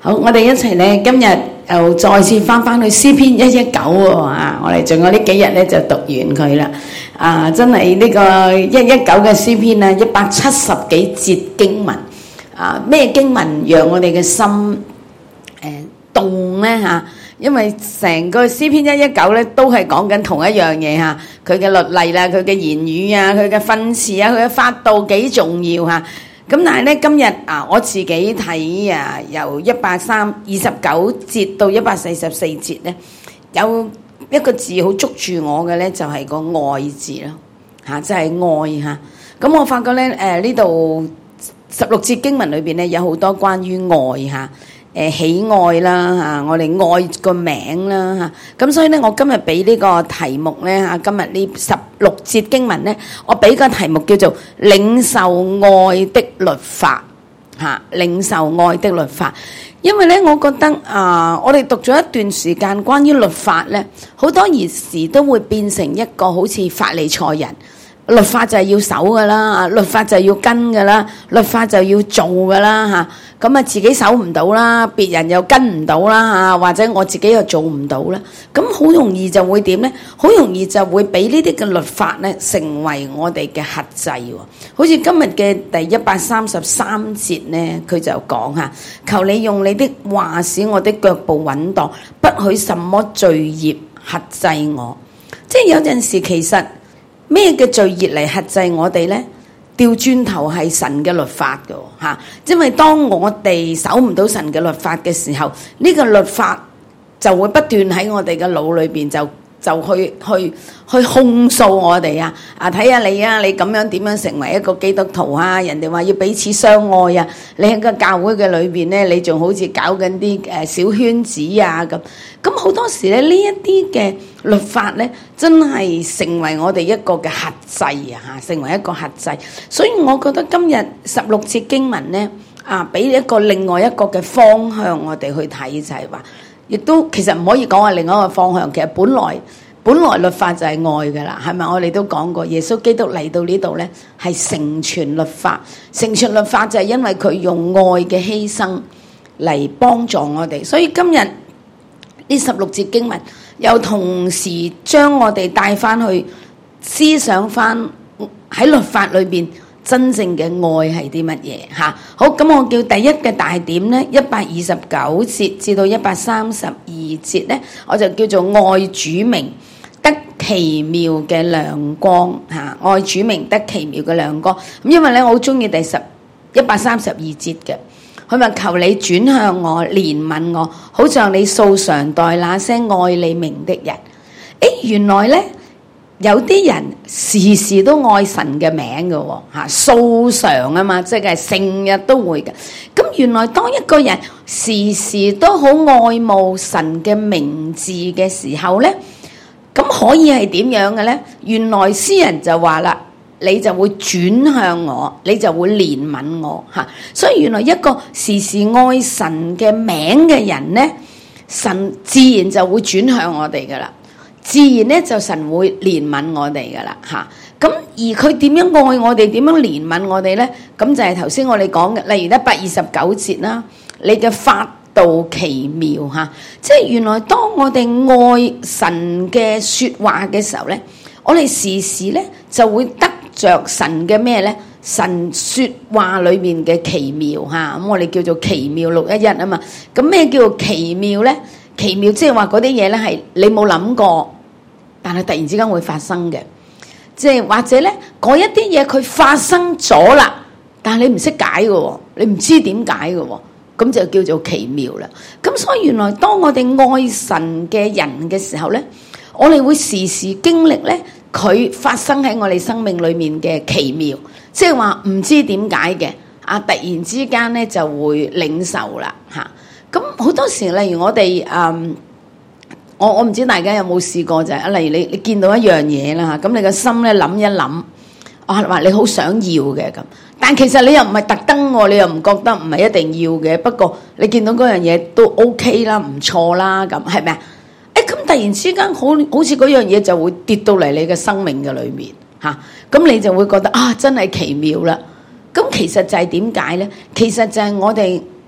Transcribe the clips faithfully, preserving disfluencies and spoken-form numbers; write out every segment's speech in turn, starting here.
好，我哋一齊咧，今日又再次翻翻去詩篇一一九喎啊！我哋仲有呢幾日咧就讀完佢啦。啊，真係呢個一一九嘅詩篇啊，一百七十幾節經文啊，咩經文讓我哋嘅心誒、呃、動咧嚇？因為成個詩篇一一九咧都係講緊同一樣嘢嚇，佢嘅律例啦，佢嘅言語啊，佢嘅訓詞啊，佢嘅法度幾重要嚇。咁但係咧，今日啊，我自己睇啊，由一百三二十九節到一百四十四節咧，有一個字好捉住我嘅咧，就係、是、個愛字咯，嚇、啊，即、就、係、是、愛嚇。咁、啊、我發覺咧，誒呢度十六節經文裏邊咧，有好多關於愛嚇。啊誒喜愛啦嚇，我哋愛個名啦嚇，咁所以咧，我今日俾呢個題目咧嚇，今日呢十六節經文咧，我俾個題目叫做領受愛的律法嚇，領受愛的律法，因為咧，我覺得啊、呃，我哋讀咗一段時間關於律法咧，好多時都會變成一個好似法利賽人。律法就係要守噶啦，律法就係要跟噶啦，律法就要做噶啦嚇。咁啊自己守唔到啦，別人又跟唔到啦嚇，或者我自己又做唔到啦。咁好容易就會點咧？好容易就會俾呢啲嘅律法咧成為我哋嘅轄制喎。好似今日嘅第一百三十三節咧，佢就講嚇：求你用你的話使我的腳步穩當，不許什麼罪孽轄制我。即係有陣時其實。咩嘅罪孽嚟轄制我哋咧？調轉頭係神嘅律法嘅嚇，因為當我哋守唔到神嘅律法嘅時候，呢個律法就會不斷喺我哋嘅腦裏邊就就去去去控訴我哋啊！啊，睇下你啊，你咁樣點樣成為一個基督徒啊？人哋話要彼此相愛啊，你喺個教會嘅裏邊咧，你仲好似搞緊啲誒小圈子啊咁。咁好多時咧，呢一啲嘅律法咧，真係成為我哋一個嘅轄制啊！嚇，成為一個轄制。所以我覺得今日十六節經文咧，啊，俾一個另外一個嘅方向我哋去睇，就係話，亦都其實唔可以講話另外一個方向。其實本來本來律法就係愛㗎啦，係咪？我哋都講過，耶穌基督嚟到呢度咧，係成全律法。成全律法就係因為佢用愛嘅犧牲嚟幫助我哋。所以今日呢十六節經文又同時將我哋帶翻去思想翻喺律法裏邊真正嘅愛係啲乜嘢嚇？好，咁我叫第一嘅大點咧，一百二十九節至到一百三十二節咧，我就叫做愛主名得奇妙嘅亮光嚇，愛主名得奇妙嘅亮光。咁因為咧，我好中意第十一百三十二節嘅。佢話求你轉向我，憐憫我，好像你素常待那些愛你名的人。誒，原來咧有啲人時時都愛神嘅名嘅喎，嚇，素常啊嘛，即係成日都會嘅。咁原來當一個人時時都好愛慕神嘅名字嘅時候咧，咁可以係點樣嘅咧？原來詩人就話啦。你就會轉向我，你就會憐憫我嚇，所以原來一個時時愛神嘅名嘅人咧，神自然就會轉向我哋噶啦，自然咧就神會憐憫我哋噶啦嚇。咁而佢點樣愛我哋，點樣憐憫我哋咧？咁就係頭先我哋講嘅，例如一百二十九節啦，你嘅法度奇妙嚇，即係原來當我哋愛神嘅説話嘅時候咧，我哋時時咧就會得着神嘅咩咧？神說話裏面嘅奇妙吓，咁我哋叫做奇妙六一一啊嘛。咁咩叫做奇妙咧？奇妙即係話嗰啲嘢咧係你冇諗過，但係突然之間會發生嘅。即係或者咧嗰一啲嘢佢發生咗啦，但係你唔識解嘅，你唔知點解嘅，咁就叫做奇妙啦。咁所以原來當我哋愛神嘅人嘅時候咧，我哋會時時經歷咧。佢發生喺我哋生命裏面嘅奇妙，即係話唔知點解嘅啊！突然之間咧就會領受啦嚇。咁好多時，例如我哋嗯，我我唔知大家有冇試過就係啊，例如你你見到一樣嘢啦嚇，咁你個心咧諗一諗，啊話你好想要嘅咁，但其實你又唔係特登喎，你又唔覺得唔係一定要嘅，不過你見到嗰樣嘢都 OK 啦，唔錯啦咁，係咪啊？誒咁突然之間好好似嗰樣嘢就會跌到嚟你嘅生命嘅裏面嚇，咁你就會覺得啊真係奇妙啦！咁其實就係點解咧？其實就係我哋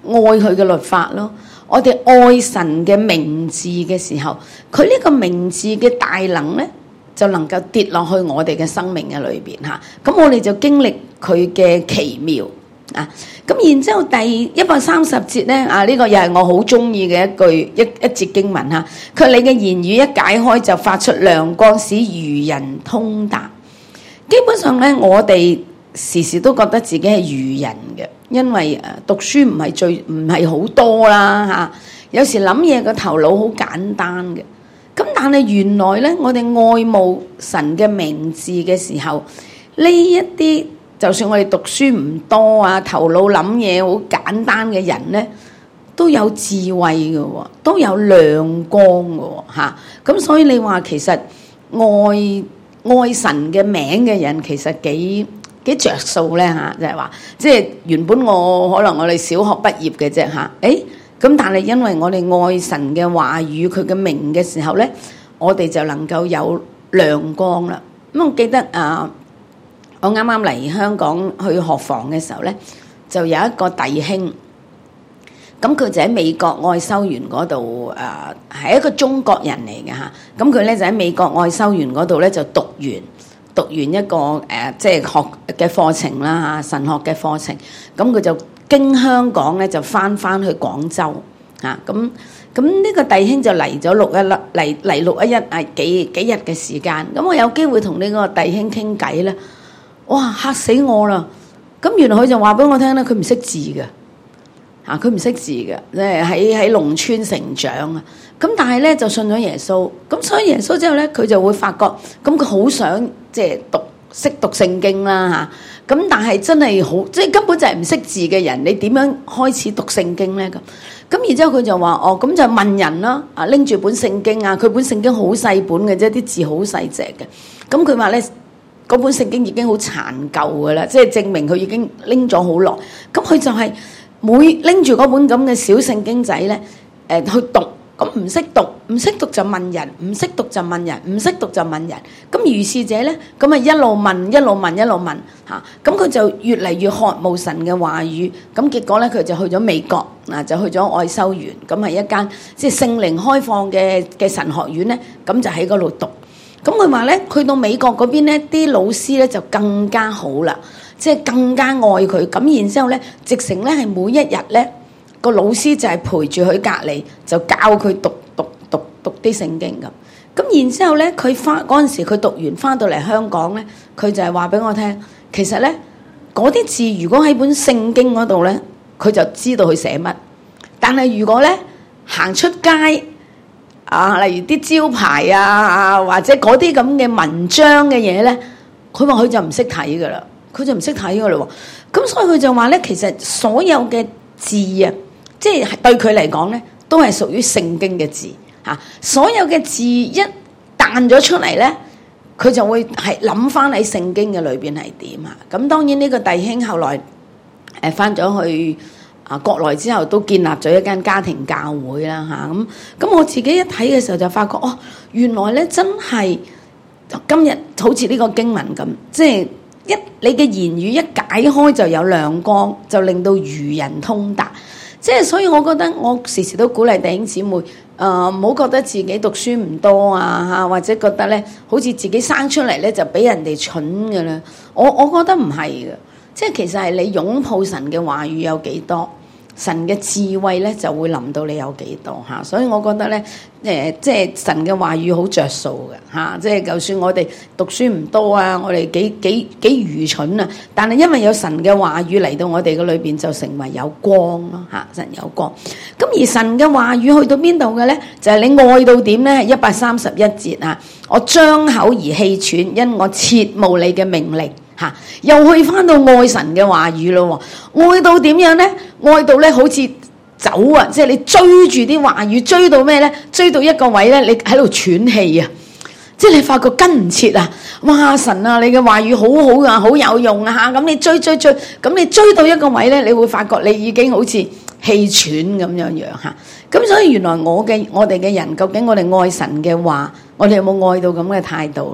愛佢嘅律法咯。我哋愛神嘅名字嘅時候，佢呢個名字嘅大能咧，就能夠跌落去我哋嘅生命嘅裏邊嚇。咁我哋就經歷佢嘅奇妙啊。咁然之後第一百三十節咧啊，呢、這個又係我好中意嘅一句一一節經文嚇。佢你嘅言語一解開就發出亮光，使愚人通達。基本上咧，我哋時時都覺得自己係愚人嘅。因為誒讀書唔係最唔係好多啦嚇，有時諗嘢個頭腦好簡單嘅。咁但係原來咧，我哋愛慕神嘅名字嘅時候，呢一啲就算我哋讀書唔多啊，頭腦諗嘢好簡單嘅人咧，都有智慧嘅喎，都有亮光嘅喎嚇。咁所以你話其實愛愛神嘅名嘅人其實幾幾着數咧嚇，就係話，即係原本我可能我哋小學畢業嘅啫嚇，誒咁但係因為我哋愛神嘅話語佢嘅名嘅時候咧，我哋就能夠有亮光啦。咁我記得啊，我啱啱嚟香港去學房嘅時候咧，就有一個弟兄，咁佢就喺美國愛修園嗰度啊，係一個中國人嚟嘅嚇，咁佢咧就喺美國愛修園嗰度咧就讀完。讀完一個誒、呃，即係學嘅課程啦嚇，神學嘅課程，咁佢就經香港咧就翻翻去廣州嚇，咁咁呢個弟兄就嚟咗六一粒嚟嚟六一一啊幾幾日嘅時間，咁我有機會同呢個弟兄傾偈咧，哇嚇死我啦！咁原來佢就話俾我聽咧，佢唔識字嘅嚇，佢唔識字嘅，即係喺喺農村成長啊。咁但係咧就信咗耶穌，咁所以耶穌之後咧佢就會發覺，咁佢好想即係讀識讀聖經啦嚇，咁但係真係好即係根本就係唔識字嘅人，你點樣開始讀聖經咧咁？咁然之後佢就話哦，咁就問人啦，啊拎住本聖經啊，佢本聖經好細本嘅啫，啲字好細隻嘅，咁佢話咧嗰本聖經已經好殘舊嘅啦，即係證明佢已經拎咗好耐，咁佢就係每拎住嗰本咁嘅小聖經仔咧，誒、呃、去讀。咁唔識讀，唔識讀就問人，唔識讀就問人，唔識讀就問人。咁如是者咧，咁啊一路問，一路問，一路問嚇。咁佢就越嚟越渴慕神嘅話語。咁結果咧，佢就去咗美國嗱，就去咗愛修園。咁係一間即係聖靈開放嘅嘅神學院咧。咁就喺嗰度讀。咁佢話咧，去到美國嗰邊咧，啲老師咧就更加好啦，即係更加愛佢。咁然之後咧，直情咧係每一日咧。個老師就係陪住佢隔離，就教佢讀讀讀讀啲聖經咁。咁然之後咧，佢翻嗰陣時，佢讀完翻到嚟香港咧，佢就係話俾我聽，其實咧嗰啲字如果喺本聖經嗰度咧，佢就知道佢寫乜。但係如果咧行出街啊，例如啲招牌啊，或者嗰啲咁嘅文章嘅嘢咧，佢話佢就唔識睇噶啦，佢就唔識睇噶啦喎。咁所以佢就話咧，其實所有嘅字啊〜即係對佢嚟講咧，都係屬於聖經嘅字嚇。所有嘅字一彈咗出嚟咧，佢就會係諗翻喺聖經嘅裏邊係點嚇。咁當然呢個弟兄後來誒翻咗去啊國內之後，都建立咗一間家庭教會啦嚇。咁咁我自己一睇嘅時候就發覺，哦，原來咧真係今日好似呢個經文咁，即係一你嘅言語一解開就有亮光，就令到愚人通達。即係所以，我覺得我時時都鼓勵弟兄姊妹，誒唔好覺得自己讀書唔多啊嚇，或者覺得咧好似自己生出嚟咧就比人哋蠢嘅啦。我我覺得唔係嘅，即係其實係你擁抱神嘅話語有幾多，神嘅智慧咧就會臨到你有幾多嚇。所以我覺得咧，誒、呃、即係神嘅話語好着數嘅嚇。即係就算我哋讀書唔多啊，我哋幾幾幾愚蠢啊，但係因為有神嘅話語嚟到我哋嘅裏邊，就成為有光咯嚇。神有光。咁而神嘅話語去到邊度嘅咧？就係、是、你愛到點咧？係一百三十一節啊！我張口而氣喘，因我切慕你嘅命令。嚇，又去翻到愛神嘅話語咯喎，愛到點樣咧？愛到咧好似走啊，即係你追住啲話語，追到咩咧？追到一個位咧，你喺度喘氣啊！即係你發覺跟唔切啊！哇，神啊，你嘅話語好好啊，好有用啊嚇！咁你追追追，咁你追到一個位咧，你會發覺你已經好似氣喘咁樣樣嚇。咁所以原來我嘅我哋嘅人，究竟我哋愛神嘅話，我哋有冇愛到咁嘅態度咧？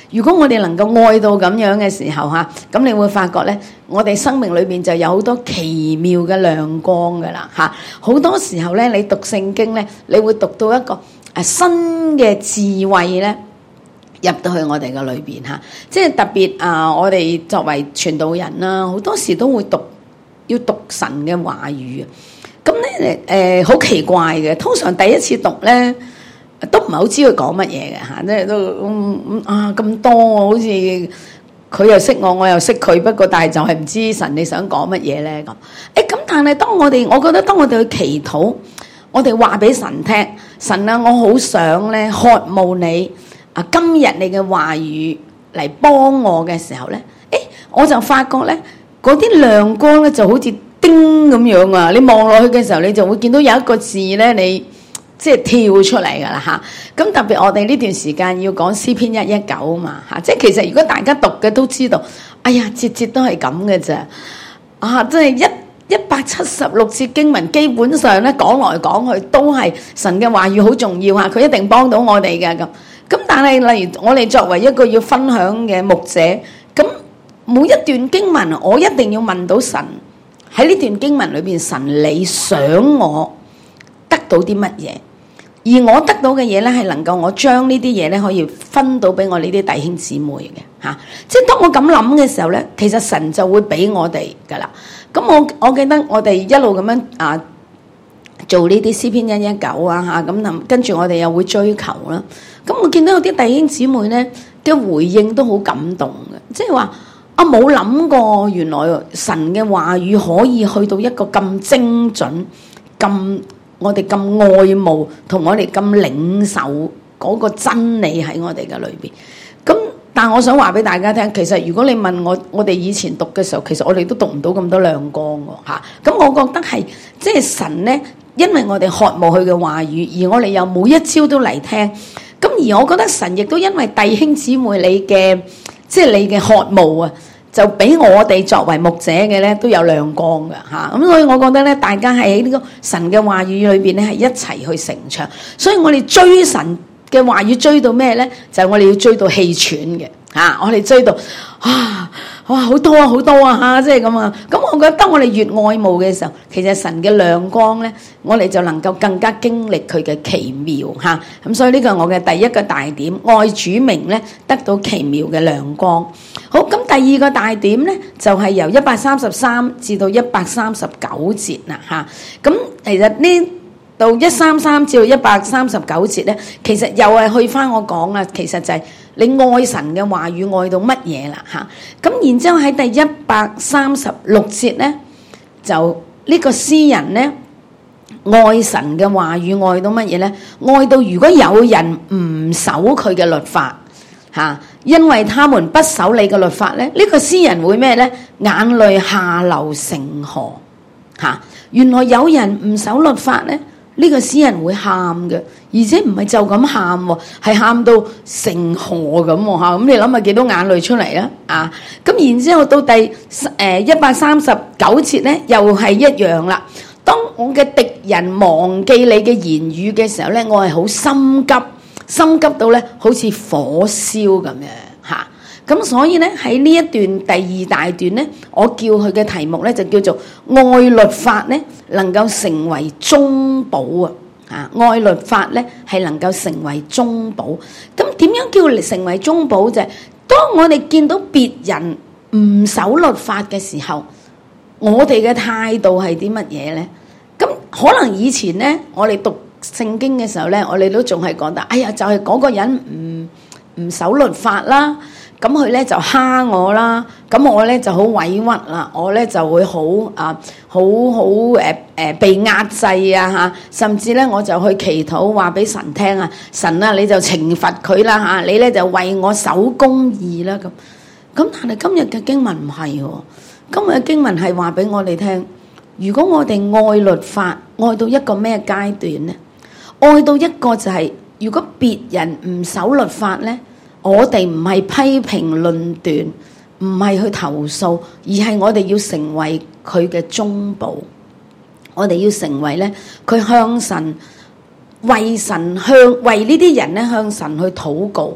如果我哋能夠愛到咁樣嘅時候嚇，咁你會發覺咧，我哋生命裏邊就有好多奇妙嘅亮光噶啦嚇。好多時候咧，你讀聖經咧，你會讀到一個誒新嘅智慧咧入到去我哋嘅裏邊嚇。即係特別啊，我哋作為傳道人啦，好多時都會讀要讀神嘅話語啊。咁咧誒好奇怪嘅，通常第一次讀咧，都唔係好知佢講乜嘢嘅嚇，即係都嗯嗯啊咁多，好似佢又識我，我又識佢，不過但係就係唔知神你想講乜嘢咧咁。誒咁，但係當我哋，我覺得當我哋去祈禱，我哋話俾神聽，神啊，我好想咧渴慕你啊，今日你嘅話語嚟幫我嘅時候咧，誒我就發覺咧嗰啲亮光咧就好似叮咁樣啊！你望落去嘅時候，你就會見到有一個字咧，你即係跳出嚟噶啦嚇。咁特別我哋呢段時間要講詩篇一一九啊嘛嚇，即係其實如果大家讀嘅都知道，哎呀節節都係咁嘅啫啊！即係一一百七十六節經文，基本上咧講來講去都係神嘅話語好重要嚇，佢一定幫到我哋嘅咁。咁但係例如我哋作為一個要分享嘅牧者，咁每一段經文我一定要問到神。喺呢段經文裏邊，神你想我得到啲乜嘢？而我得到嘅嘢咧，係能夠我將呢啲嘢咧可以分到俾我呢啲弟兄姊妹嘅嚇。即係當我咁諗嘅時候咧，其實神就會俾我哋噶啦。咁我我記得我哋一路咁樣啊做呢啲詩篇一一九啊嚇，咁跟住我哋又會追求啦。咁我見到有啲弟兄姊妹咧嘅回應都好感動嘅，即係話。我冇諗過，原來神嘅話語可以去到一個咁精準、咁我哋咁愛慕，同我哋咁領受嗰個真理喺我哋嘅裏邊。咁，但我想話俾大家聽，其實如果你問我，我哋以前讀嘅時候，其實我哋都讀唔到咁多亮光喎嚇。咁我覺得係即係神咧，因為我哋渴慕佢嘅話語，而我哋又每一朝都嚟聽。咁而我覺得神亦都因為弟兄姊妹你嘅。即係你嘅渴慕啊，就俾我哋作為牧者嘅咧都有亮光嘅嚇，咁所以我覺得咧，大家喺呢個神嘅話語裏邊咧係一齊去成長，所以我哋追神嘅話語追到咩咧？就係我哋要追到氣喘嘅嚇，我哋追到啊哇好多啊好多啊嚇，即係咁啊！咁我覺得當我哋越愛慕嘅時候，其實神嘅亮光咧，我哋就能夠更加經歷佢嘅奇妙嚇。咁所以呢個係我嘅第一個大點，愛主名咧得到奇妙嘅亮光。好，咁第二個大點咧就係由一百三十三至到一百三十九節啦嚇。咁其實呢到一三三至到一百三十九節咧，其實又係去翻我講啦，其實就係你愛神嘅話語愛到乜嘢啦嚇。咁然之後喺第一百三十六節咧，就呢個詩人咧愛神嘅話語愛到乜嘢咧？愛到如果有人唔守佢嘅律法嚇，因為他們不守你嘅律法咧，呢個詩人會咩咧？眼淚下流成河嚇。原來有人唔守律法咧。呢個詩人會喊嘅，而且唔係就咁喊喎，係喊到成河咁喎嚇。咁你諗下幾多眼淚出嚟啦？啊，咁然之後到第誒一百三十九節咧，又係一樣啦。當我嘅敵人忘記你嘅言語嘅時候咧，我係好心急，心急到咧好似火燒咁樣嚇。咁所以咧喺呢一段第二大段咧，我叫佢嘅題目咧就叫做愛律法咧能夠成為中保啊！啊，愛律法咧係能夠成為中保。咁點樣叫成為中保啫？當我哋見到別人唔守律法嘅時候，我哋嘅態度係啲乜嘢咧？咁可能以前咧，我哋讀聖經嘅時候咧，我哋都仲係覺得，哎呀，就係嗰個人唔唔守律法啦。咁佢咧就蝦我啦，咁我咧就好委屈啦，我咧就會好啊，好好誒誒被壓制啊嚇，甚至咧我就去祈禱話俾神聽啊，神啊你就懲罰佢啦嚇，你咧就為我守公義啦咁。咁但係今日嘅經文唔係喎，今日嘅經文係話俾我哋聽，如果我哋愛律法，愛到一個咩階段咧？愛到一個就係、是，如果別人唔守律法咧。我哋唔係批評論斷，唔係去投訴，而係我哋要成為佢嘅中保。我哋要成為咧，佢向神為神向為呢啲人咧向神去禱告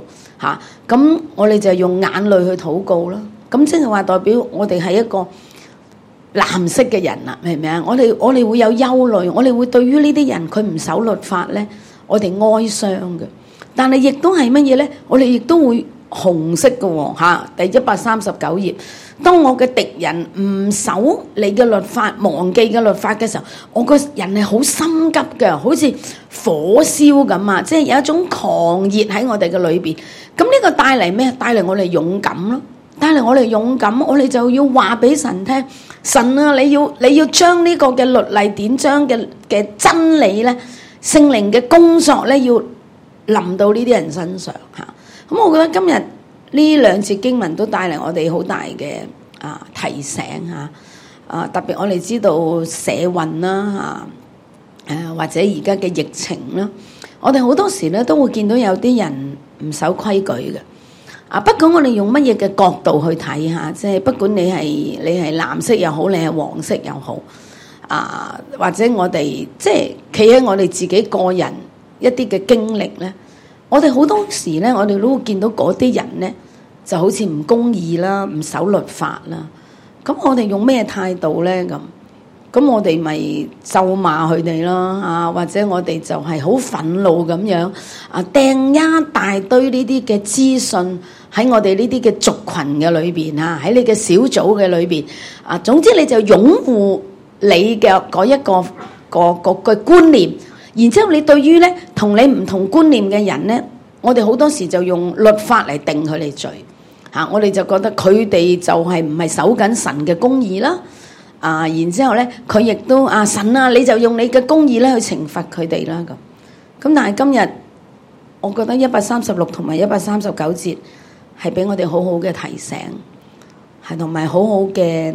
嚇。咁我哋就用眼淚去禱告啦。咁即係話代表我哋係一個藍色嘅人啦，明唔明啊？我哋我哋會有憂慮，我哋會對於呢啲人佢唔守律法咧，我哋哀傷嘅。但係亦都係乜嘢咧？我哋亦都會紅色嘅喎嚇。第一百三十九頁，當我嘅敵人唔守你嘅律法，忘記嘅律法嘅時候，我個人係好心急嘅，好似火燒咁啊！即係有一種狂熱喺我哋嘅裏邊。咁呢個帶嚟咩？帶嚟我哋勇敢咯，帶嚟我哋勇敢，我哋就要話俾神聽，神啊，你要你要將呢個嘅律例典章嘅嘅真理咧，聖靈嘅工作咧，要臨到呢啲人身上嚇。咁我覺得今日呢兩節經文都帶嚟我哋好大嘅啊提醒嚇。啊，特別我哋知道社運啦嚇，誒、啊、或者而家嘅疫情啦，我哋好多時咧都會見到有啲人唔守規矩嘅。啊，不管我哋用乜嘢嘅角度去睇下，即係不管你係你係藍色又好，你係黃色又好，啊或者我哋即係企喺我哋自己個人一啲嘅經歷咧，我哋好多時咧，我哋都會見到嗰啲人咧就好似唔公義啦，唔守律法啦。咁我哋用咩態度咧？咁咁我哋咪咒罵佢哋啦，啊或者我哋就係好憤怒咁樣啊，掟一大堆呢啲嘅資訊喺我哋呢啲嘅族群嘅裏邊啊，喺你嘅小組嘅裏邊啊，總之你就擁護你嘅嗰一個個個個觀念，然之後你對於咧同你唔同觀念嘅人咧，我哋好多時就用律法嚟定佢哋罪嚇，我哋就覺得佢哋就係唔係守緊神嘅公義啦。啊，然之後咧，佢亦都啊神啊，你就用你嘅公義咧去懲罰佢哋啦咁。咁但係今日，我覺得一百三十六同埋一百三十九節係俾我哋好好嘅提醒，係同埋好好嘅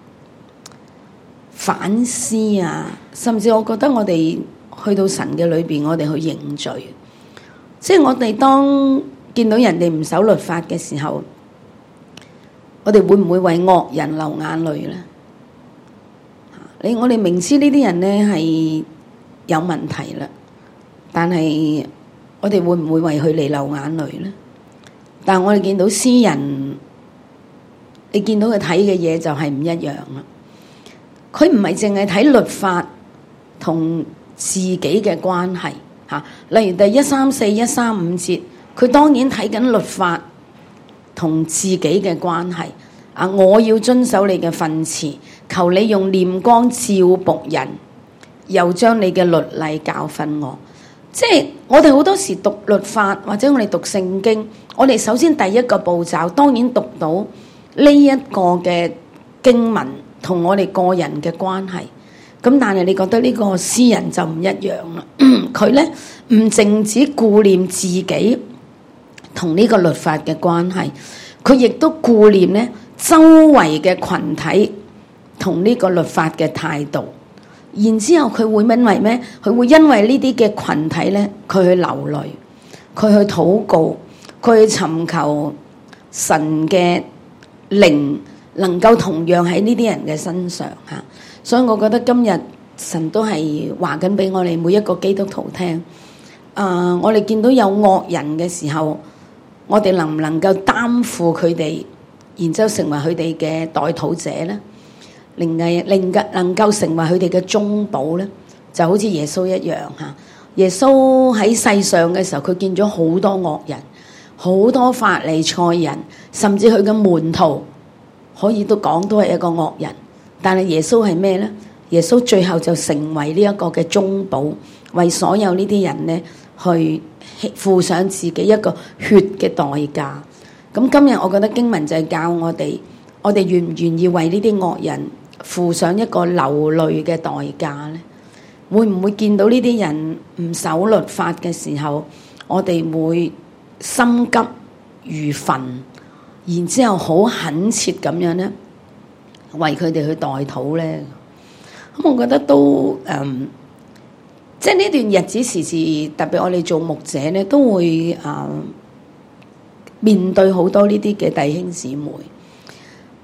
反思啊。甚至我覺得我哋去到神嘅裏邊，我哋去認罪。即係我哋當見到人哋唔守律法嘅時候，我哋會唔會為惡人流眼淚咧？你我哋明知呢啲人咧係有問題啦，但係我哋會唔會為佢哋流眼淚咧？但係我哋見到詩人，你見到佢睇嘅嘢就係唔一樣啦。佢唔係淨係睇律法同自己嘅關係嚇，例如第一三四一三五節，佢當然睇緊律法同自己嘅關係。啊！我要遵守你嘅訓詞，求你用臉光照僕人，又將你嘅律例教訓我。即係我哋好多時讀律法或者我哋讀聖經，我哋首先第一個步驟當然讀到呢一個嘅經文同我哋個人嘅關係。咁但係你覺得呢個詩人就唔一樣啦。佢咧唔淨止顧念自己同呢個律法嘅關係，佢亦都顧念咧周圍嘅群體同呢個律法嘅態度，然之後佢會因為咩？佢會因為呢啲嘅群體咧，佢去流淚，佢去禱告，佢去尋求神嘅靈能夠同樣喺呢啲人嘅身上嚇。所以我覺得今日神都係話緊俾我哋每一個基督徒聽。啊、呃，我哋見到有惡人嘅時候，我哋能唔能夠擔負佢哋？然之後成為佢哋嘅代禱者咧，令係令嘅能夠成為佢哋嘅中保咧，就好似耶穌一樣嚇。耶穌喺世上嘅時候，佢見咗好多惡人，好多法利賽人，甚至佢嘅門徒可以都講都係一個惡人。但係耶穌係咩咧？耶穌最後就成為呢一個嘅中保，為所有呢啲人咧去付上自己一個血嘅代價。咁今日我覺得經文就係教我哋，我哋願唔願意為呢啲惡人付上一個流淚嘅代價咧？會唔會見到呢啲人唔守律法嘅時候，我哋會心急如焚，然之後好懇切咁樣咧，為佢哋去代禱咧？咁我覺得都誒、嗯，即係呢段日子時時，特別我哋做牧者咧，都會誒。嗯面對好多呢啲嘅弟兄姊妹，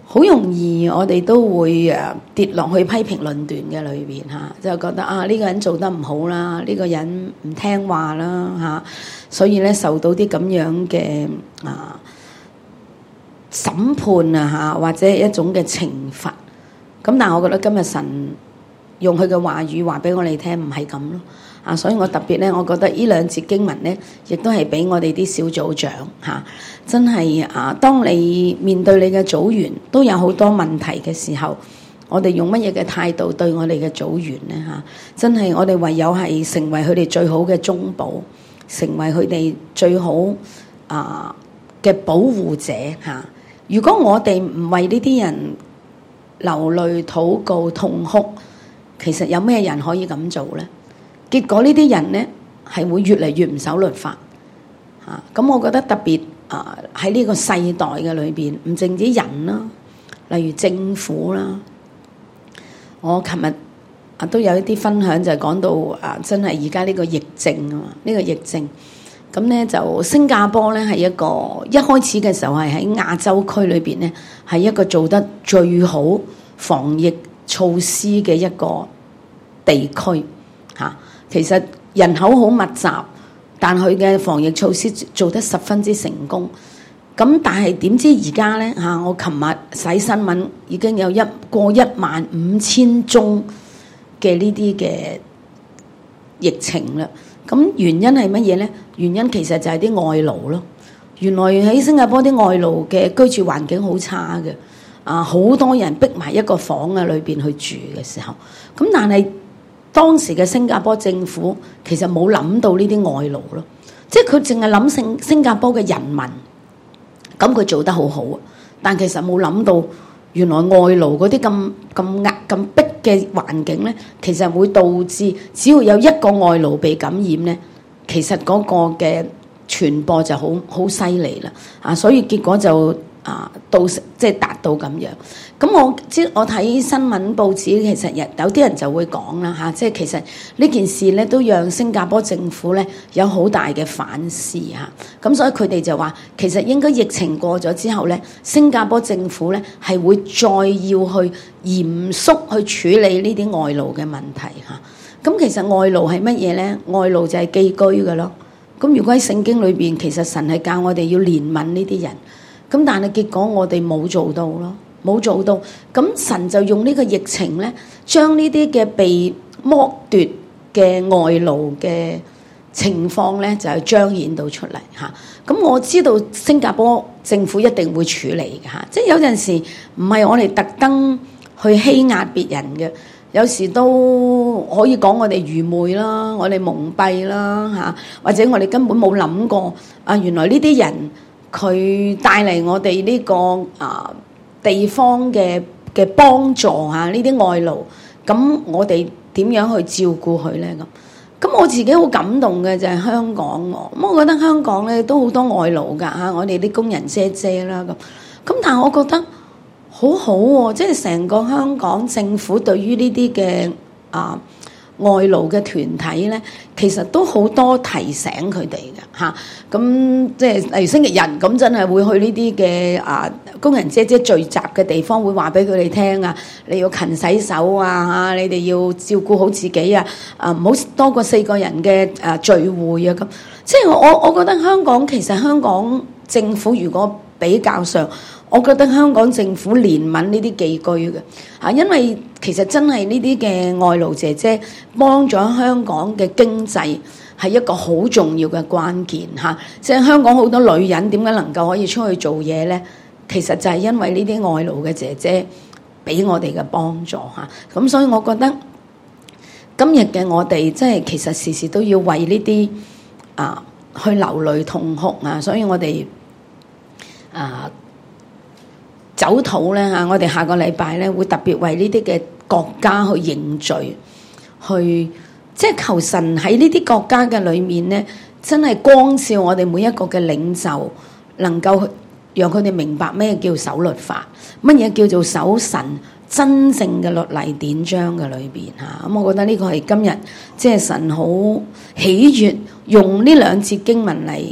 好容易我哋都會誒跌落去批評論斷嘅裏邊嚇，就覺得啊呢個人做得唔好啦，呢個人唔聽話啦嚇，所以咧受到啲咁樣嘅啊審判啊嚇，或者係一種嘅懲罰。咁但係我覺得今日神用佢嘅話語話俾我哋聽，唔係咁咯。啊，所以我特別咧，我覺得呢兩節經文咧，亦都係俾我哋啲小組長嚇、啊，真係啊！當你面對你嘅組員都有好多問題嘅時候，我哋用乜嘢嘅態度對我哋嘅組員咧嚇？真係我哋唯有係成為佢哋最好嘅中保，成為佢哋最好啊嘅保護者嚇、啊。如果我哋唔為呢啲人流淚禱告痛哭，其實有咩人可以咁做咧？結果呢啲人咧係會越嚟越唔守律法嚇，咁、啊、我覺得特別啊喺呢個世代嘅裏邊，唔淨止人啦，例如政府啦，我琴日啊都有一啲分享就係講到啊，真係而家呢個疫症啊嘛，呢、呢個疫症咁咧就新加坡咧係一個一開始嘅時候係喺亞洲區裏邊咧係一個做得最好防疫措施嘅一個地區嚇。啊其實人口好密集，但佢嘅防疫措施做得十分之成功。咁但係點知而家咧嚇？我琴日睇新聞已經有一過一萬五千宗嘅呢啲嘅疫情啦。咁原因係乜嘢咧？原因其實就係啲外勞咯。原來喺新加坡啲外勞嘅居住環境好差嘅，啊好多人逼埋一個房啊裏邊去住嘅時候，咁但係，當時嘅新加坡政府其實冇諗到呢啲外勞咯，即係佢淨係諗新新加坡嘅人民，咁佢做得好好啊。但其實冇諗到，原來外勞嗰啲咁咁壓咁逼嘅環境咧，其實會導致只要有一個外勞被感染咧，其實嗰個嘅傳播就好好犀利啦。啊，所以結果就啊到即係達到咁樣。咁我知我睇新聞報紙，其實有有啲人就會講啦嚇，即係其實呢件事咧都讓新加坡政府咧有好大嘅反思嚇。咁所以佢哋就話，其實應該疫情過咗之後咧，新加坡政府咧係會再要去嚴肅去處理呢啲外勞嘅問題嚇。咁其實外勞係乜嘢咧？外勞就係寄居嘅咯。咁如果喺聖經裏邊，其實神係教我哋要憐憫呢啲人，咁但係結果我哋冇做到咯。冇做到，咁神就用呢個疫情咧，將呢啲嘅被剝奪嘅外勞嘅情況咧，就係彰顯到出嚟嚇。咁我知道新加坡政府一定會處理嘅嚇，即係有陣時唔係我哋特登去欺壓別人嘅，有時都可以講我哋愚昧啦，我哋蒙蔽啦嚇，或者我哋根本冇諗過啊，原來呢啲人佢帶嚟我哋呢個啊地方嘅嘅幫助嚇，呢啲外勞，咁我哋點樣去照顧佢咧？咁咁我自己好感動嘅就係香港喎，咁我覺得香港咧都好多外勞㗎嚇，我哋啲工人姐姐啦咁，咁但係我覺得好好喎，即係成個香港政府對於呢啲嘅啊外勞嘅團體咧，其實都好多提醒佢哋嘅嚇。咁即係例如星期日咁，真係會去呢啲嘅啊工人姐姐聚集嘅地方，會話俾佢哋聽啊，你要勤洗手啊嚇，你哋要照顧好自己啊，啊唔好多過四個人嘅啊聚會啊咁。即係我我覺得香港其實香港政府如果比較上，我覺得香港政府憐憫呢啲寄居嘅嚇，因為其實真係呢啲嘅外勞姐姐幫咗香港嘅經濟係一個好重要嘅關鍵嚇。即係香港好多女人點解能夠可以出去做嘢咧？其實就係因為呢啲外勞嘅姐姐俾我哋嘅幫助嚇。咁所以我覺得今日嘅我哋即係其實時時都要為呢啲啊去流淚痛哭啊，所以我哋啊。走禱咧嚇，我哋下個禮拜咧會特別為呢啲嘅國家去認罪，去即係求神喺呢啲國家嘅裏面咧，真係光照我哋每一個嘅領袖，能夠讓佢哋明白咩叫守律法，乜嘢叫做守神真正嘅律例典章嘅裏邊嚇。咁我覺得呢個係今日即係神好喜悅用呢兩節經文嚟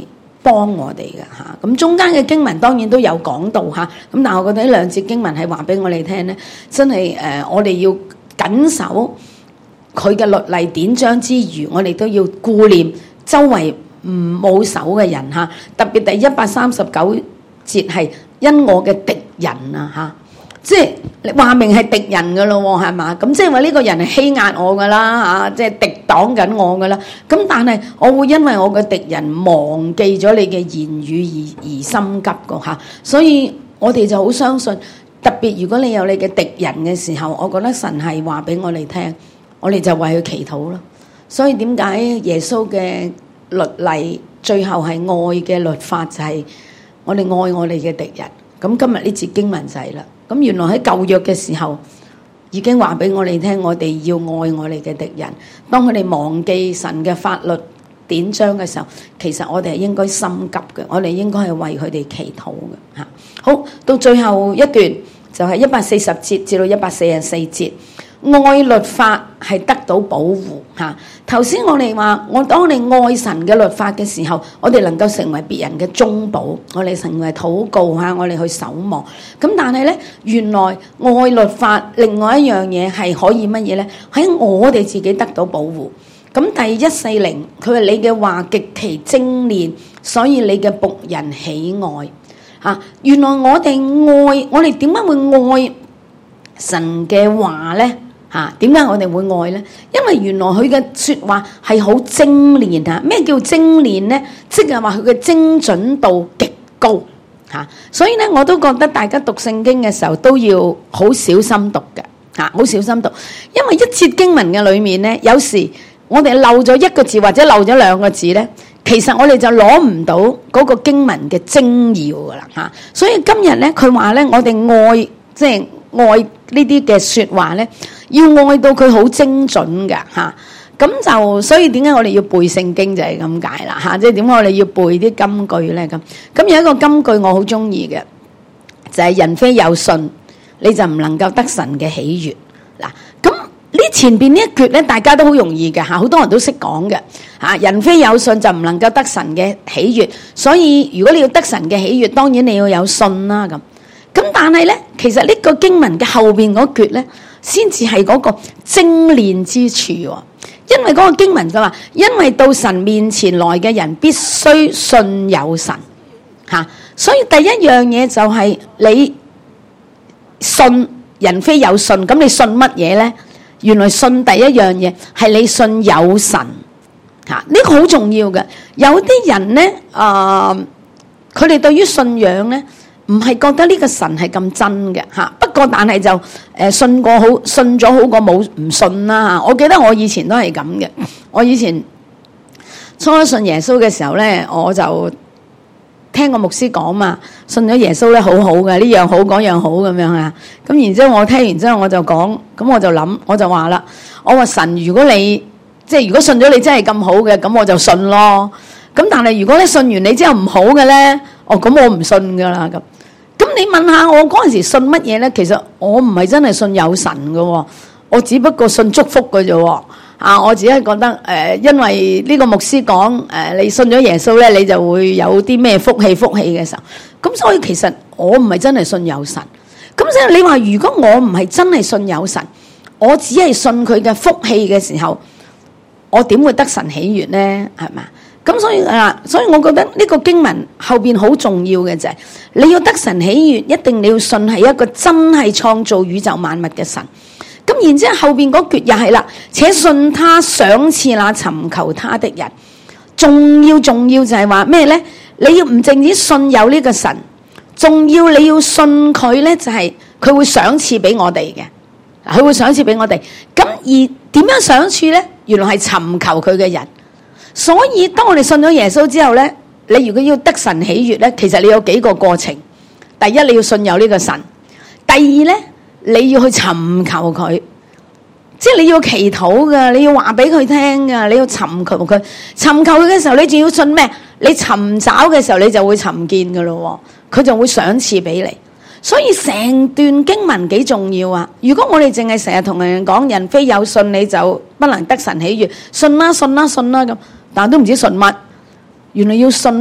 幫我哋嘅嚇。咁中間嘅經文當然都有講到嚇，咁但係我覺得呢兩節經文係話俾我哋聽咧，真係誒、呃、我哋要緊守佢嘅律例典章之餘，我哋都要顧念周圍唔冇守嘅人嚇。特別第一百三十九節係因我嘅敵人啊嚇。即係你話明係敵人噶咯喎，係嘛？咁即係話呢個人係欺壓我噶啦嚇，即係敵擋緊我噶啦。咁但係我會因為我嘅敵人忘記咗你嘅言語而而心急個嚇。所以我哋就好相信，特別如果你有你嘅敵人嘅時候，我覺得神係話俾我哋聽，我哋就為佢祈禱咯。所以點解耶穌嘅律例最後係愛嘅律法，就係我哋愛我哋嘅敵人。咁今日呢節經文就係啦。咁原來喺舊約嘅時候已經話俾我哋聽，我哋要愛我哋嘅敵人。當佢哋忘記神嘅法律典章嘅時候，其實我哋係應該心急嘅，我哋應該係為佢哋祈禱嘅嚇。好，到最後一段就係一百四十節至到一百四十四節。愛律法係得到保護嚇。頭先我哋話，我當你愛神嘅律法嘅時候，我哋能夠成為別人嘅中保，我哋成為禱告嚇，我哋去守望。咁但係咧，原來愛律法另外一樣嘢係可以乜嘢咧？喺我哋自己得到保護。咁第一四零，佢話你嘅話極其精煉，所以你嘅僕人喜愛嚇。原來我哋愛，我哋點解會愛神嘅話咧？嚇，點解我哋會愛呢？因為原來佢嘅説話係好精煉啊！咩叫精煉呢？即係話佢嘅精準度極高嚇。所以咧，我都覺得大家讀聖經嘅時候都要好小心讀嘅嚇，好小心讀。因為一節經文嘅裏面咧，有時我哋漏咗一個字或者漏咗兩個字咧，其實我哋就攞唔到嗰個經文嘅精要噶啦嚇。所以今日咧，佢話咧，我哋愛即係愛呢啲嘅説話咧，要愛到佢好精準嘅嚇。咁就所以點解我哋要背聖經就係咁解啦嚇。即係點解我哋要背啲金句咧咁？咁有一個金句我好中意嘅，就係人非有信，你就唔能夠得神嘅喜悅嗱。咁呢前邊呢一橛咧，大家都好容易嘅嚇，好多人都識講嘅嚇。人非有信就唔能夠得神嘅喜悅，所以如果你要得神嘅喜悅，當然你要有信啦咁。咁但係咧，其實呢個經文嘅後邊嗰橛咧，先至係嗰個精煉之處喎。因為嗰個經文就話，因為到神面前來嘅人必須信有神嚇，所以第一樣嘢就係你信，人非有信，咁你信乜嘢咧？原來信第一樣嘢係你信有神嚇，呢個好重要嘅。有啲人咧，啊，佢哋對於信仰咧，唔係覺得呢個神係咁真嘅嚇，不過但係就誒信過好，信咗好過冇唔信啦嚇。我記得我以前都係咁嘅，我以前初初信耶穌嘅時候咧，我就聽個牧師講嘛，信咗耶穌咧好好嘅，呢樣好嗰樣好咁樣啊。咁然之後我聽完之後我就講，咁我就諗，我就話啦，我話神，如果你即係如果信咗你真係咁好嘅，咁我就信咯。咁但係如果你信完你之後唔好嘅咧，哦咁我唔信噶啦咁。咁你問下我嗰陣時信乜嘢咧？其實我唔係真係信有神嘅喎，我只不過信祝福嘅啫喎。啊，我只係覺得誒、呃，因為呢個牧師講誒、呃，你信咗耶穌咧，你就會有啲咩福氣福氣嘅時候。咁所以其實我唔係真係信有神。咁所以你話如果我唔係真係信有神，我只係信佢嘅福氣嘅時候，我點會得神喜悅咧？係嘛？咁所以啊，所以我覺得呢個經文後邊好重要嘅就係，你要得神喜悅，一定你要信係一個真係創造宇宙萬物嘅神。咁然之後後邊嗰橛又係啦，且信他賞賜那尋求他的人。重要重要就係話咩咧？你要唔淨止信有呢個神，仲要你要信佢咧，就係佢會賞賜俾我哋嘅。佢會賞賜俾我哋。咁而點樣賞賜咧？原來係尋求佢嘅人。所以當我哋信咗耶穌之後咧，你如果要得神喜悅咧，其實你有幾個過程。第一，你要信有呢個神；第二咧，你要去尋求佢，即係你要祈禱噶，你要話俾佢聽噶，你要尋求佢。尋求佢嘅時候，你仲要信咩？你尋找嘅時候，你就會尋見噶咯，佢就會賞賜俾你。所以成段經文幾重要啊！如果我哋淨係成日同人講人非有信，你就不能得神喜悅，信啦信啦信啦咁。但都唔知信乜，原來要信咩啊？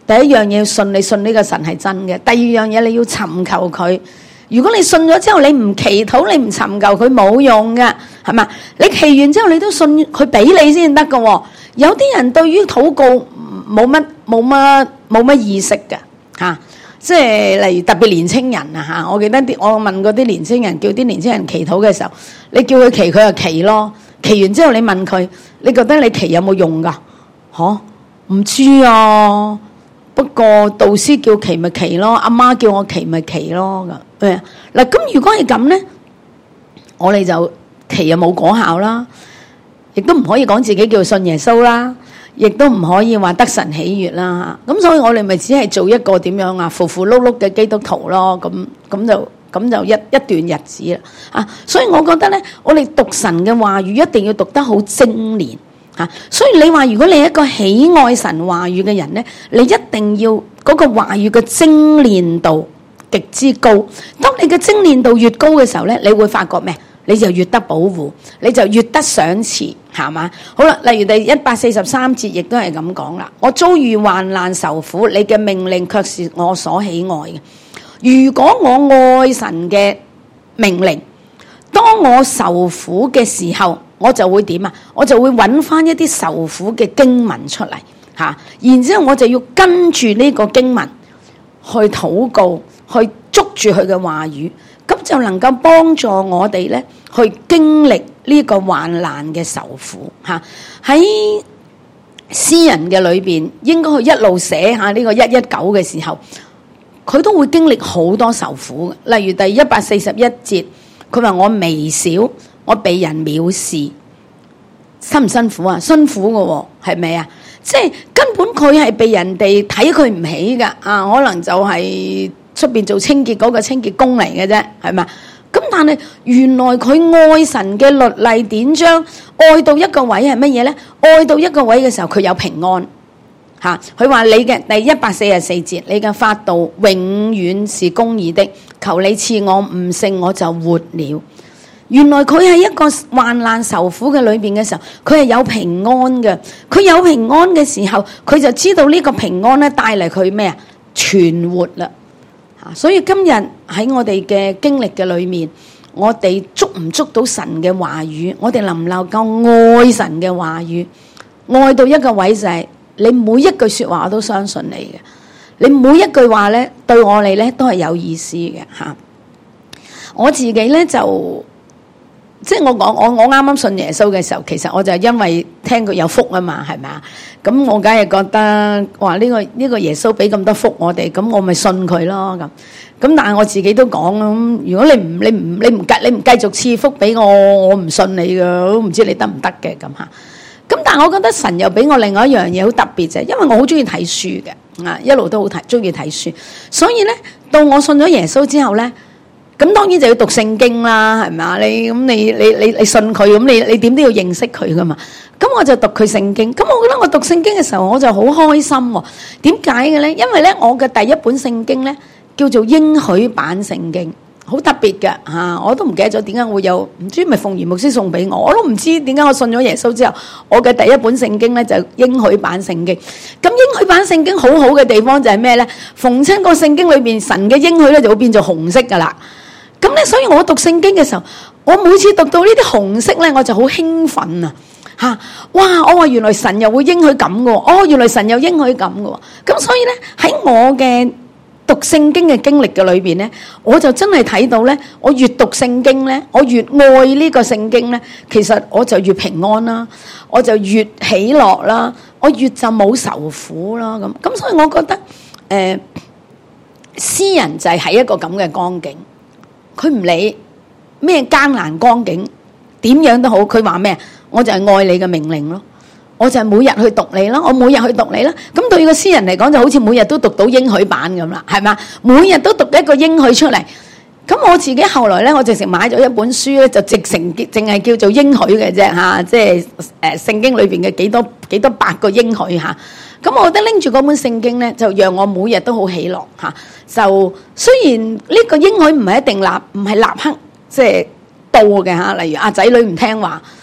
第一樣嘢要信，你信呢個神係真嘅。第二樣嘢你要尋求佢。如果你信咗之後，你唔祈禱，你唔尋求佢，冇用嘅，係嘛？你祈完之後，你都信佢俾你先得㗎。有啲人對於禱告冇乜冇乜冇乜意識嘅嚇，即係例如特別年青人啊嚇。我記得啲我問過啲年青人，叫啲年青人祈禱嘅時候，你叫佢祈，佢就祈咯。祈完之後，你問佢，你覺得你祈有冇用㗎？嚇，唔知啊。不過導師叫祈咪祈咯，阿媽叫我祈咪祈咯咁。誒嗱，咁如果係咁咧，我哋就祈又冇果效啦，亦都唔可以講自己叫信耶穌啦，亦都唔可以話得神喜悅啦。咁所以我哋咪只係做一個點樣啊，符符碌碌嘅基督徒咯。咁咁就咁就一一段日子啦。啊，所以我覺得咧，我哋讀神嘅話語一定要讀得好精煉。啊，所以你話如果你係一個喜愛神話語嘅人咧，你一定要嗰個話語嘅精煉度極之高。當你嘅精煉度越高嘅時候咧，你會發覺咩？你就越得保護，你就越得賞賜，係嘛？好啦，例如第一百四十三節亦都係咁講啦。我遭遇患難受苦，你嘅命令卻是我所喜愛嘅。如果我愛神嘅命令，當我受苦嘅時候，我就會點啊？我就會揾翻一啲受苦嘅經文出嚟嚇，然之後我就要跟住呢個經文去禱告，去捉住佢嘅話語，咁就能夠幫助我哋咧去經歷呢個患難嘅受苦嚇。喺詩人嘅裏邊，應該去一路寫下呢個一一九嘅時候，佢都會經歷好多受苦。例如第一百四十一節，佢話我微小。我被人藐視，辛唔辛苦啊？辛苦嘅喎，係咪啊？即係根本佢係被人哋睇佢唔起㗎啊！可能就係出邊做清潔嗰個清潔工嚟嘅啫，係咪？咁但係原來佢愛神嘅律例典章，愛到一個位係乜嘢咧？愛到一個位嘅時候，佢有平安嚇。佢話你嘅第一百四十四節，你嘅法度永遠是公義的，求你賜我悟性，我就活了。原來佢係一個患難受苦嘅裏邊嘅時候，佢係有平安嘅。佢有平安嘅時候，佢就知道呢個平安咧帶嚟佢咩啊？存活啦。所以今日喺我哋嘅經歷嘅裏面，我哋捉唔捉到神嘅話語？我哋能唔能夠愛神嘅話語？愛到一個位就係你每一句說話我都相信你嘅，你每一句話咧對我哋咧都係有意思嘅吓。我自己咧就。即係我講我我啱啱信耶穌嘅時候，其實我就係因為聽佢有福啊嘛，係咪啊？咁我梗係覺得話呢個呢個耶穌俾咁多福我哋，咁我咪信佢咯咁。咁但係我自己都講咁，如果你唔你唔你唔繼你唔繼續賜福俾我，我唔信你噶，都唔知你得唔得嘅咁吓。咁但係我覺得神又俾我另外一樣嘢好特別啫，因為我好中意睇書嘅啊，一路都好睇中意睇書，所以咧到我信咗耶穌之後咧。咁當然就要讀聖經啦，係咪啊？你咁你你你你信佢，咁你你點都要認識佢噶嘛？咁我就讀佢聖經。咁我覺得我讀聖經嘅時候，我就好開心喎。點解嘅咧？因為咧，我嘅第一本聖經咧叫做應許版聖經，好特別嘅嚇。我都唔記得咗點解會有，唔知咪鳳儀牧師送俾我，我都唔知點解我信咗耶穌之後，我嘅第一本聖經咧就應許版聖經。咁應許版聖經好好嘅地方就係咩咧？逢親個聖經裏邊神嘅應許咧就會變做紅色噶啦。咁咧，所以我讀聖經嘅時候，我每次讀到呢啲紅色咧，我就好興奮啊！嚇，哇！我話原來神又會應許咁嘅喎，哦，原來神又應許咁嘅喎。咁所以咧，喺我嘅讀聖經嘅經歷嘅裏邊咧，我就真係睇到咧，我越讀聖經咧，我越愛呢個聖經咧，其實我就越平安啦，我就越喜樂啦，我越就冇受苦啦。咁咁，所以我覺得誒、呃，詩人就係喺一個咁嘅光景。佢唔理咩艱難光景，點樣都好，佢話咩？我就係愛你嘅命令咯，我就係每日去讀你啦，我每日去讀你啦。咁對個詩人嚟講，就好似每日都讀到應許版咁啦，係嘛？每日都讀一個應許出嚟。咁我自己後來咧，我直情買咗一本書咧，就直情淨係叫做應許嘅啫嚇，即係誒聖經裏邊嘅幾多幾多百個應許嚇。咁我覺得拎住嗰本聖經咧，就讓我每日都好喜樂嚇。就雖然呢個應許唔係一定立，唔係立刻即係到嘅嚇。例如阿仔女唔聽話，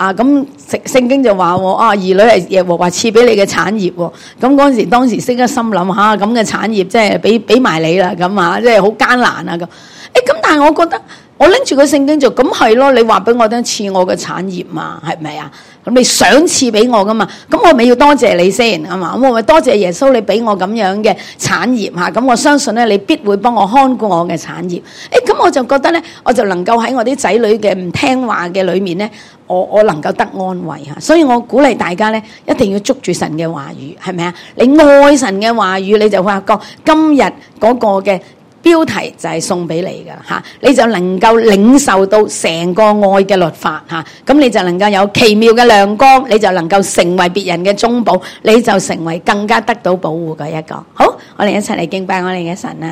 啊咁聖經就話喎，啊兒女係耶和華賜俾你嘅產業喎。咁嗰陣時當時識得心諗嚇，咁嘅產業即係俾俾埋你啦，咁啊即係好艱難啊咁。誒咁但係我覺得我拎住個聖經就咁係咯，你話俾我聽賜我嘅產業嘛，係咪啊？咁你想賜俾我噶嘛？咁我咪要多謝你先係嘛？咁我咪多謝耶穌你俾我咁樣嘅產業嚇。咁我相信咧，你必會幫我看顧我嘅產業。誒咁我就覺得咧，我就能夠喺我啲仔女嘅唔聽話嘅裏面咧，我我能夠得安慰嚇。所以我鼓勵大家咧，一定要捉住神嘅話語，係咪啊？你愛神嘅話語，你就發覺今日嗰個嘅標題就係送俾你㗎嚇，你就能夠領受到成個愛嘅律法嚇，咁你就能夠有奇妙嘅亮光，你就能夠成為別人嘅中保，你就成為更加得到保護嘅一個。好，我哋一齊嚟敬拜我哋嘅神啦。